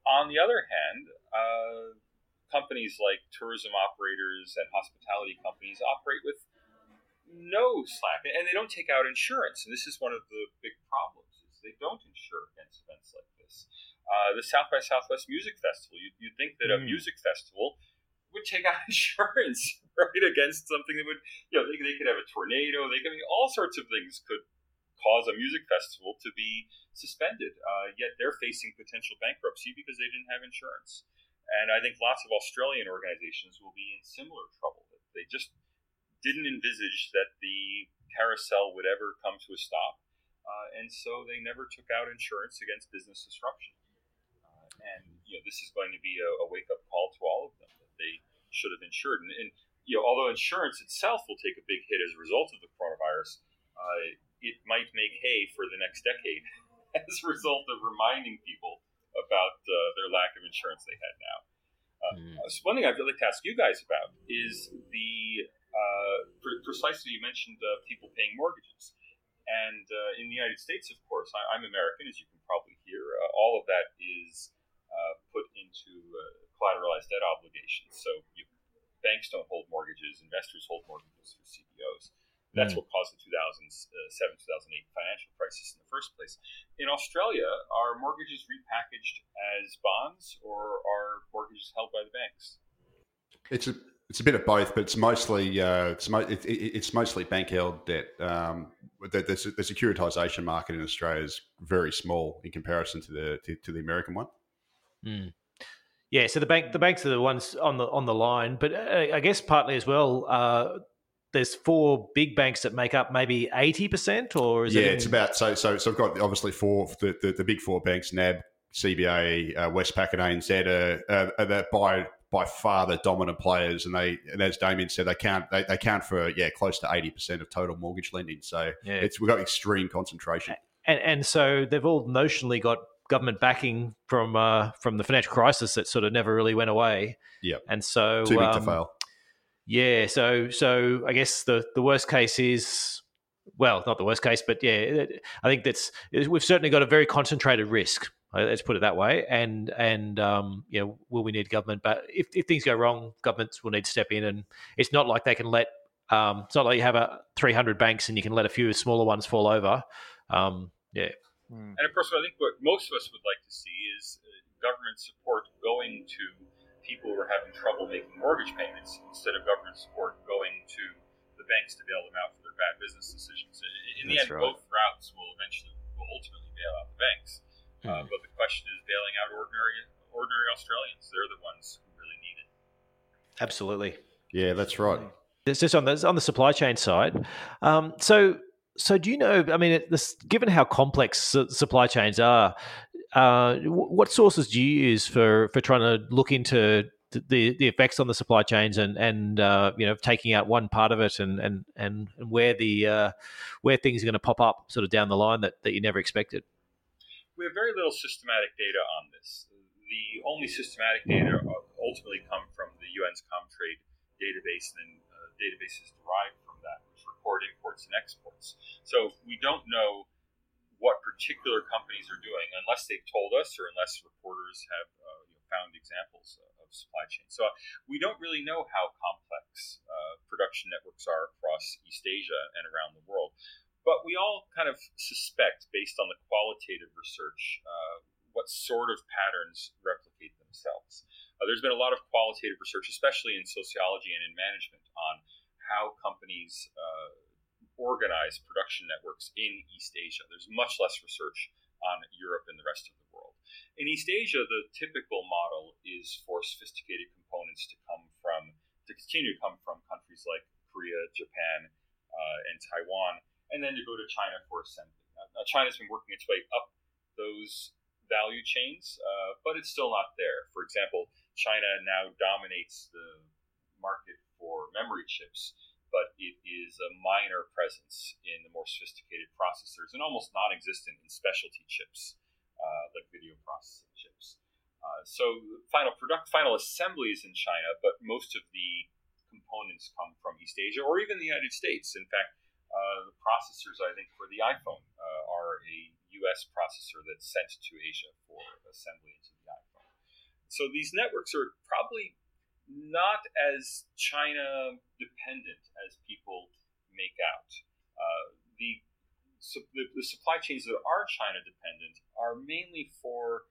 On the other hand, uh, companies like tourism operators and hospitality companies operate with no slack, and they don't take out insurance. And this is one of the big problems: is they don't insure against events like this. Uh, the South by Southwest Music Festival. You, you'd think that a Mm. music festival would take out insurance, right, against something that would, you know, they, they could have a tornado. They could, I mean, all sorts of things could cause a music festival to be suspended. Uh, yet they're facing potential bankruptcy because they didn't have insurance. And I think lots of Australian organizations will be in similar trouble. They just didn't envisage that the carousel would ever come to a stop, uh, and so they never took out insurance against business disruption. Uh, and you know, this is going to be a, a wake-up call to all of them that they should have insured. And, and you know, although insurance itself will take a big hit as a result of the coronavirus, uh, it might make hay for the next decade as a result of reminding people about uh, their lack of insurance they had now. Uh, mm. So one thing I'd like to ask you guys about is the uh, pre- precisely you mentioned uh, people paying mortgages, and uh, in the United States, of course, I- I'm American, as you can probably hear. Uh, all of that is uh, put into uh, collateralized debt obligations. So you, banks don't hold mortgages; investors hold mortgages through C D Os. That's mm. what caused the two thousand seven two thousand eight financial crisis in the first place. In Australia, are mortgages repackaged as bonds, or are mortgages held by the banks? It's a it's a bit of both, but it's mostly uh, it's mo- it, it, it's mostly bank held debt. Um, the, the, the securitization market in Australia is very small in comparison to the to, to the American one. Mm. Yeah, so the bank the banks are the ones on the on the line, but uh, I guess partly as well. Uh, There's four big banks that make up maybe eighty percent, or is yeah, it? Yeah, it's about so so. So I've got obviously four the, the, the big four banks: N A B, C B A, uh, Westpac, and A N Z are, are, are that by by far the dominant players, and they and as Damien said, they count they, they count for yeah close to eighty percent of total mortgage lending. So yeah. it's we've got extreme concentration, and and so they've all notionally got government backing from uh, from the financial crisis that sort of never really went away. Yeah, and so too big um, to fail. Yeah, so so I guess the, the worst case is, well, not the worst case, but yeah, I think that's we've certainly got a very concentrated risk. Let's put it that way. And and um, you know, will we need government? But if, if things go wrong, governments will need to step in. And it's not like they can let. Um, it's not like you have a three hundred banks and you can let a few smaller ones fall over. Um, yeah. And of course, I think what most of us would like to see is uh, government support going to people who are having trouble making mortgage payments instead of government support going to the banks to bail them out for their bad business decisions. In the That's end, right. both routes will eventually, will ultimately bail out the banks. Hmm. Uh, but the question is bailing out ordinary ordinary Australians. They're the ones who really need it. Absolutely. Yeah, that's right. It's just on the on the supply chain side. Um, so. So do you know, I mean, this, given how complex su- supply chains are, uh, what sources do you use for, for trying to look into the, the effects on the supply chains and, and uh, you know, taking out one part of it and, and, and where the uh, where things are going to pop up sort of down the line that, that you never expected? We have very little systematic data on this. The only systematic data ultimately come from the U N's Comtrade database, and uh, databases derived from that, which record imports and exports. So we don't know what particular companies are doing unless they've told us or unless reporters have uh, you know, found examples of supply chain. So we don't really know how complex uh, production networks are across East Asia and around the world. But we all kind of suspect, based on the qualitative research, uh, what sort of patterns replicate themselves. Uh, there's been a lot of qualitative research, especially in sociology and in management, on how companies uh, organize production networks in East Asia. There's much less research on Europe and the rest of the world. In East Asia, the typical model is for sophisticated components to come from, to continue to come from countries like Korea, Japan, uh, and Taiwan, and then to go to China for assembly. Now, China's been working its way up those value chains, uh, but it's still not there. For example, China now dominates the market for memory chips, but it is a minor presence in the more sophisticated processors and almost non-existent in specialty chips, uh, like video processing chips. Uh, so final product, final assembly is in China, but most of the components come from East Asia or even the United States. In fact, uh, the processors, I think, for the iPhone uh, are a U S processor that's sent to Asia for assembly into the iPhone. So these networks are probably not as China dependent as people make out. Uh, the, so the the supply chains that are China dependent are mainly for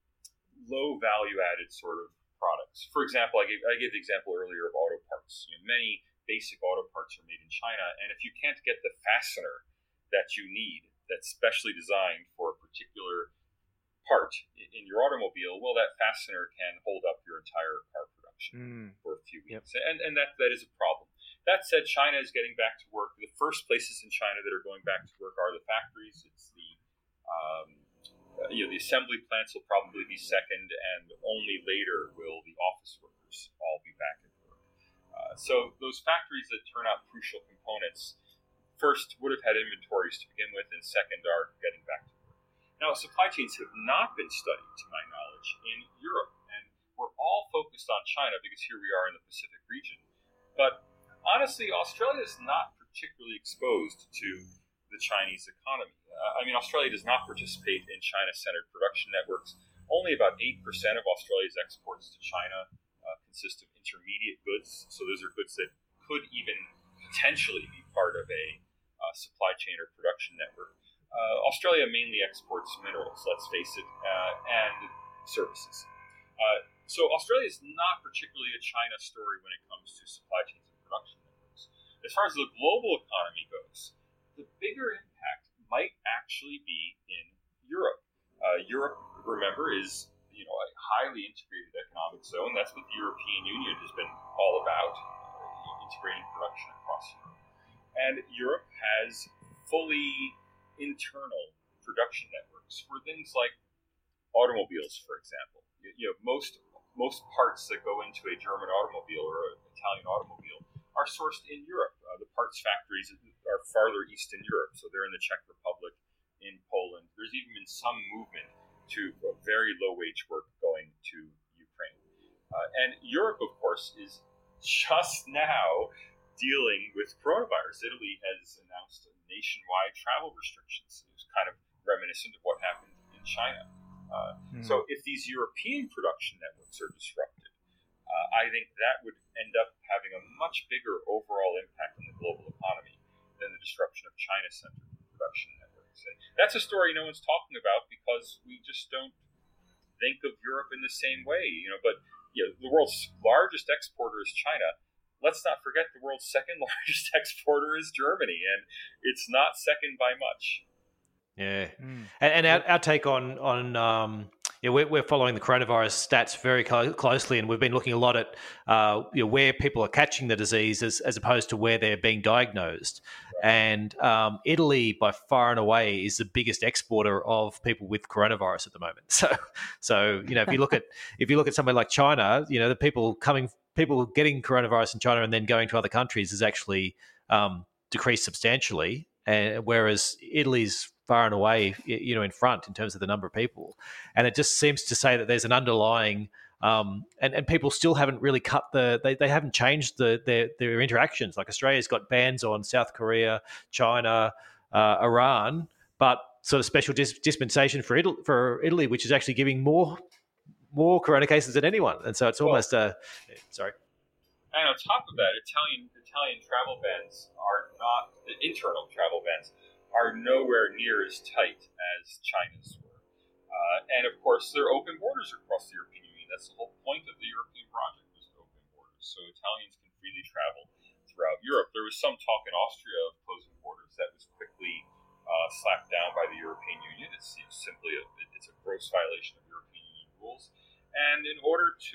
low value added sort of products. For example, I gave I gave the example earlier of auto parts. You know, many basic auto parts are made in China, and if you can't get the fastener that you need, that's specially designed for a particular part in your automobile, well, that fastener can hold up your entire car production mm. for a few weeks, yep. and and that that is a problem. That said, China is getting back to work. The first places in China that are going back to work are the factories. It's the um, uh, you know the assembly plants will probably be second, and only later will the office workers all be back at work. Uh, so those factories that turn out crucial components first would have had inventories to begin with, and second are getting back to work. Now, supply chains have not been studied, to my knowledge, in Europe, and we're all focused on China because here we are in the Pacific region. But honestly, Australia is not particularly exposed to the Chinese economy. Uh, I mean, Australia does not participate in China-centered production networks. Only about eight percent of Australia's exports to China uh, consist of intermediate goods, so those are goods that could even potentially be part of a uh, supply chain or production network. Uh, Australia mainly exports minerals, let's face it, uh, and services. Uh, so Australia is not particularly a China story when it comes to supply chains and production networks. As far as the global economy goes, the bigger impact might actually be in Europe. Uh, Europe, remember, is you know a highly integrated economic zone. That's what the European Union has been all about, uh, integrating production across Europe. And Europe has fully internal production networks for things like automobiles, for example. You, you know, most most parts that go into a German automobile or an Italian automobile are sourced in Europe. Uh, the parts factories are farther east in Europe, so they're in the Czech Republic, in Poland. There's even been some movement to very low-wage work going to Ukraine. Uh, and Europe, of course, is just now dealing with coronavirus. Italy has announced nationwide travel restrictions. It was kind of reminiscent of what happened in China. Uh, mm. So if these European production networks are disrupted, uh, I think that would end up having a much bigger overall impact on the global economy than the disruption of China-centered production networks. And that's a story no one's talking about because we just don't think of Europe in the same way. You know, but you know, the world's largest exporter is China. Let's not forget the world's second largest exporter is Germany, and it's not second by much. Yeah, mm. and, and our, our take on on um, yeah, we're, we're following the coronavirus stats very clo- closely, and we've been looking a lot at uh, you know, where people are catching the disease as, as opposed to where they're being diagnosed. Right. And um, Italy, by far and away, is the biggest exporter of people with coronavirus at the moment. So, so you know, if you look at if you look at somewhere like China, you know, the people coming. People getting coronavirus in China and then going to other countries has actually um, decreased substantially, and whereas Italy's far and away, you know, in front in terms of the number of people. And it just seems to say that there's an underlying, um, and, and people still haven't really cut the, they, they haven't changed the, their, their interactions. Like Australia's got bans on South Korea, China, uh, Iran, but sort of special dis- dispensation for Italy, for Italy, which is actually giving more more corona cases than anyone, and so it's almost well, uh sorry. And on top of that, Italian Italian travel bans are not the internal travel bans are nowhere near as tight as China's were, uh, and of course there are open borders across the European Union. That's the whole point of the European project, was open borders, so Italians can freely travel throughout Europe. There was some talk in Austria of closing borders that was quickly uh, slapped down by the European Union. It's, it's simply a, it's a gross violation of European Union rules. And in order to,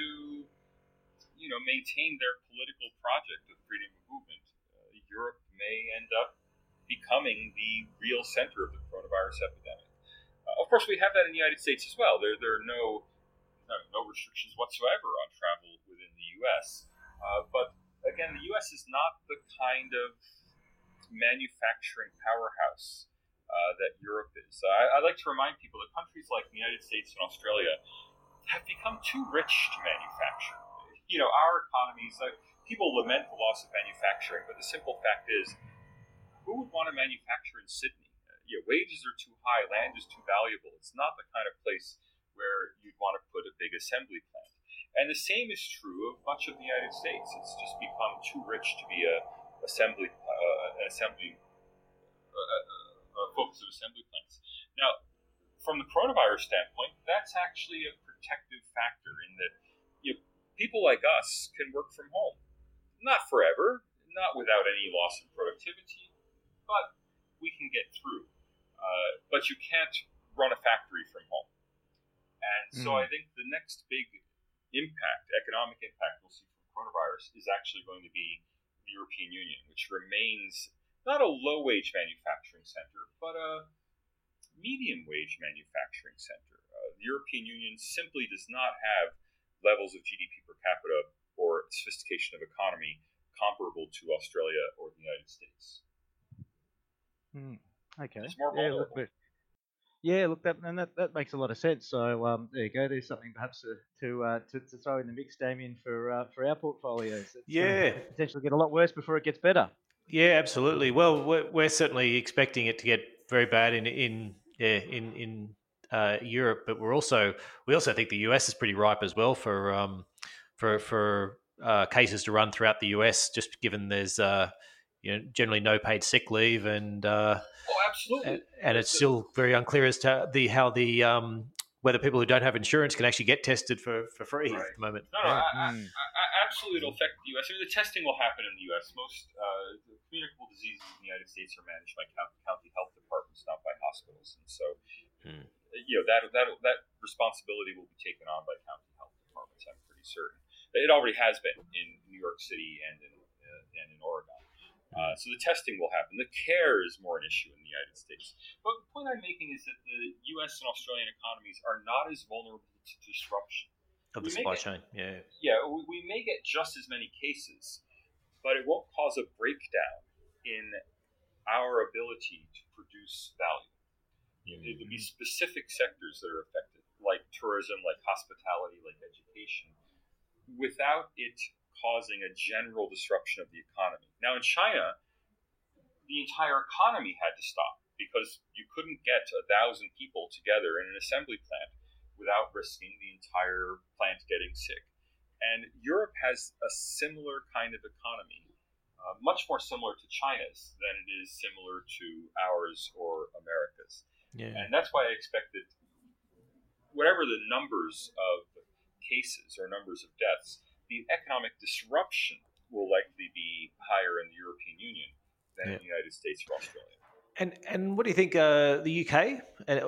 you know, maintain their political project of freedom of movement, uh, Europe may end up becoming the real center of the coronavirus epidemic. Uh, of course, we have that in the United States as well. There, there are no, no, no restrictions whatsoever on travel within the U S. Uh, but again, the U S is not the kind of manufacturing powerhouse uh, that Europe is. I, I like to remind people that countries like the United States and Australia have become too rich to manufacture. You know, our economies, like, people lament the loss of manufacturing, but the simple fact is, who would want to manufacture in Sydney? Uh, you know, wages are too high, land is too valuable. It's not the kind of place where you'd want to put a big assembly plant. And the same is true of much of the United States. It's just become too rich to be a assembly, uh, an assembly, uh, a focus of assembly plants. Now, from the coronavirus standpoint, that's actually a protective factor in that you know, people like us can work from home. Not forever, not without any loss in productivity, but we can get through. Uh, but you can't run a factory from home. And so mm. I think the next big impact, economic impact we'll see from coronavirus is actually going to be the European Union, which remains not a low-wage manufacturing center, but a medium-wage manufacturing center. Uh, the European Union simply does not have levels of G D P per capita or sophistication of economy comparable to Australia or the United States. Mm, okay. It's more yeah, vulnerable. look, yeah, look, that and that, that makes a lot of sense. So um, there you go. There's something perhaps to to, uh, to to throw in the mix, Damien, for uh, for our portfolios. It's yeah, potentially get a lot worse before it gets better. Yeah, absolutely. Well, we're, we're certainly expecting it to get very bad in in yeah, in in uh, Europe, but we're also we also think the U S is pretty ripe as well for um, for for uh, cases to run throughout the U S. Just given there's uh, you know generally no paid sick leave, and uh, oh, absolutely, and, and it's still very unclear as to the how the um, whether people who don't have insurance can actually get tested for, for free right. at the moment. No, no, yeah. I, I, I, absolutely, it'll affect the U S. I mean, the testing will happen in the U S. Most uh, communicable diseases in the United States are managed by county, county health departments, not by hospitals, and so hmm. you know that that that responsibility will be taken on by county health departments. I'm pretty certain. It already has been in New York City and in uh, and in Oregon. Uh, so the testing will happen. The care is more an issue in the United States. But the point I'm making is that the U S and Australian economies are not as vulnerable to disruption. Of the supply chain, yeah. Yeah, we, we may get just as many cases, but it won't cause a breakdown in our ability to produce value. You know, there'll be specific sectors that are affected, like tourism, like hospitality, like education, without it causing a general disruption of the economy. Now, in China, the entire economy had to stop because you couldn't get a thousand people together in an assembly plant without risking the entire plant getting sick. And Europe has a similar kind of economy, uh, much more similar to China's than it is similar to ours or America's. Yeah. And that's why I expect that whatever the numbers of cases or numbers of deaths, the economic disruption will likely be higher in the European Union than yeah. in the United States or Australia. And and what do you think uh, the U K and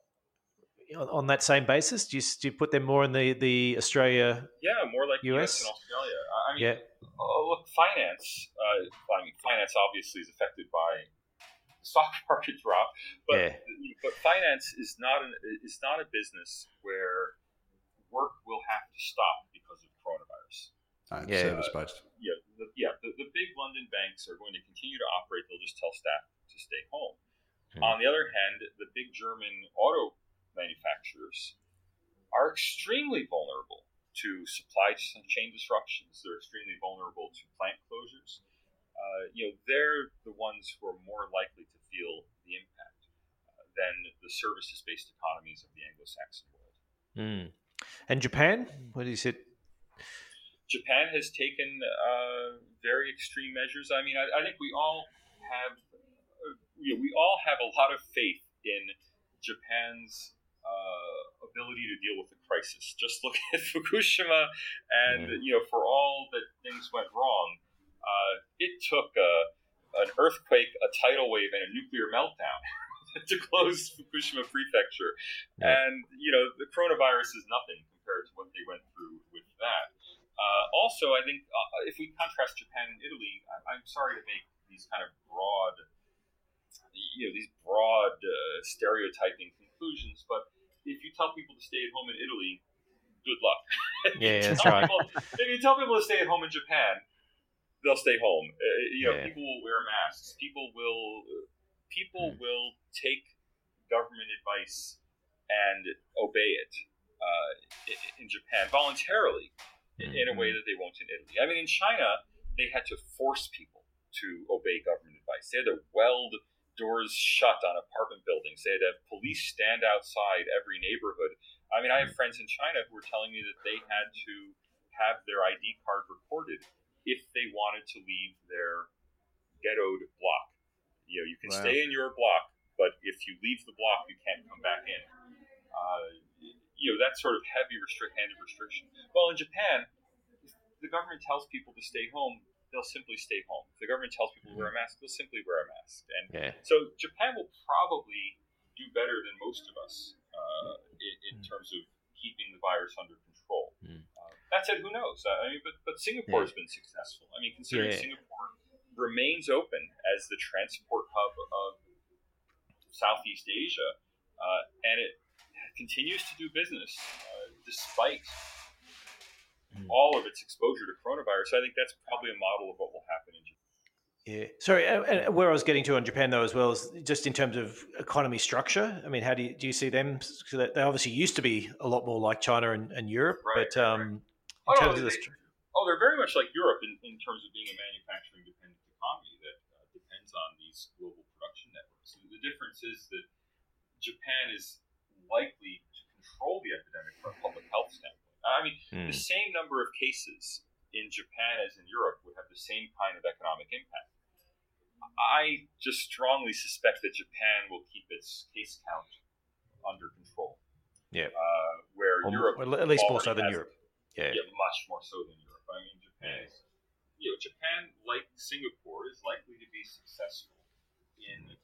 on that same basis? Do you, do you put them more in the, the Australia? Yeah, more like U S? U S and Australia. I mean, yeah. oh, look, finance. Uh, I mean, finance obviously is affected by the stock market drop, but yeah. but finance is not an is not a business where work will have to stop because of coronavirus. Uh, yeah, service-based. Uh, yeah, the, yeah. The, the big London banks are going to continue to operate. They'll just tell staff to stay home. Hmm. On the other hand, the big German auto manufacturers are extremely vulnerable to supply chain disruptions. They're extremely vulnerable to plant closures. Uh, you know, they're the ones who are more likely to feel the impact uh, than the services-based economies of the Anglo-Saxon world. Hmm. And Japan, what is it? Japan has taken uh, very extreme measures. I mean, I, I think we all have, uh, you know, we all have a lot of faith in Japan's uh, ability to deal with the crisis. Just look at Fukushima, and mm. you know, for all that things went wrong, uh, it took a, an earthquake, a tidal wave, and a nuclear meltdown to close Fukushima Prefecture. Yeah. And you know, the coronavirus is nothing compared to what they went through with that. Uh, also, I think uh, if we contrast Japan and Italy, I, I'm sorry to make these kind of broad, you know, these broad uh, stereotyping conclusions, but if you tell people to stay at home in Italy, good luck. Yeah, that's right. People, if you tell people to stay at home in Japan, they'll stay home. Uh, you know, yeah. people will wear masks. People will, uh, people hmm. will take government advice and obey it uh, in Japan voluntarily. In a way that they won't in Italy. I mean, in China, they had to force people to obey government advice. They had to weld doors shut on apartment buildings. They had to have police stand outside every neighborhood I mean, I have friends in China who were telling me that they had to have their I D card recorded if they wanted to leave their ghettoed block. You know, you can Wow. stay in your block, but if you leave the block, you can't come back in. Uh, you know, that sort of heavy restrict handed restriction. Well, in Japan, if the government tells people to stay home, they'll simply stay home. If the government tells people to wear a mask, they'll simply wear a mask. And Yeah. so Japan will probably do better than most of us uh, in, in Mm. terms of keeping the virus under control. Mm. Uh, that said, who knows? I mean, but but Singapore Yeah. has been successful. I mean, considering Yeah. Singapore remains open as the transport hub of Southeast Asia, uh, and it continues to do business uh, despite Mm. all of its exposure to coronavirus. I think that's probably a model of what will happen in Japan. Yeah. Sorry, and and where I was getting to on Japan though as well is just in terms of economy structure. I mean, how do you, do you see them? So that they obviously used to be a lot more like China and, and Europe, Right, but right, um, right. in Oh, no, terms of they- the str- Oh, they're very much like Europe in, in terms of being a manufacturing dependent economy that uh, depends on these global production networks. And the difference is that Japan is likely to control the epidemic from a public health standpoint. I mean, Mm. the same number of cases in Japan as in Europe would have the same kind of economic impact. I just strongly suspect that Japan will keep its case count under control. Yeah. Uh, where or, Europe or at least more so already than has Europe. Yeah. Yeah, much more so than Europe. I mean, Japan is, you know, Japan, like Singapore, is likely to be successful in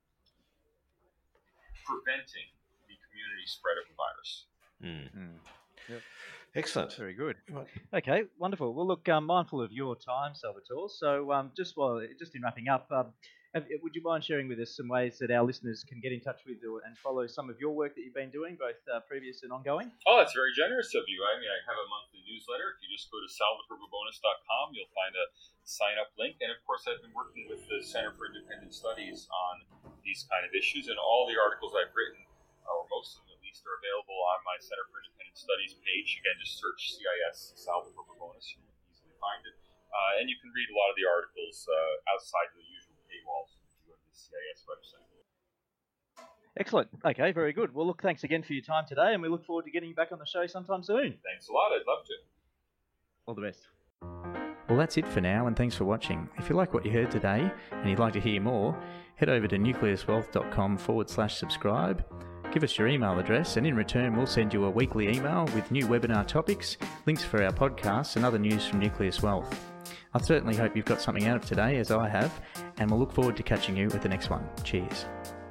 preventing the community spread of the virus. Mm. Mm. Yep. Excellent. Very good. Right. Okay, wonderful. Well, look, um, mindful of your time, Salvatore. So, um, just while just in wrapping up, um, have, would you mind sharing with us some ways that our listeners can get in touch with you and follow some of your work that you've been doing, both uh, previous and ongoing? Oh, that's very generous of you. I mean, I have a monthly newsletter. If you just go to salvatore babones dot com, you'll find a sign-up link. And, of course, I've been working with the Center for Independent Studies on these kind of issues. And all the articles I've written, or most of them at least, are available on my Center for Independent Studies page. Again, just search C I S Salvatore Babones. You can easily find it. Uh, and you can read a lot of the articles uh, outside the usual paywalls if you go to the C I S website. Excellent. Okay, very good. Well, look, thanks again for your time today, and we look forward to getting you back on the show sometime soon. Thanks a lot. I'd love to. All the best. Well, that's it for now, and thanks for watching. If you like what you heard today and you'd like to hear more, head over to nucleuswealth.com forward slash subscribe. Give us your email address, and in return, we'll send you a weekly email with new webinar topics, links for our podcasts, and other news from Nucleus Wealth. I certainly hope you've got something out of today, as I have, and we'll look forward to catching you at the next one. Cheers.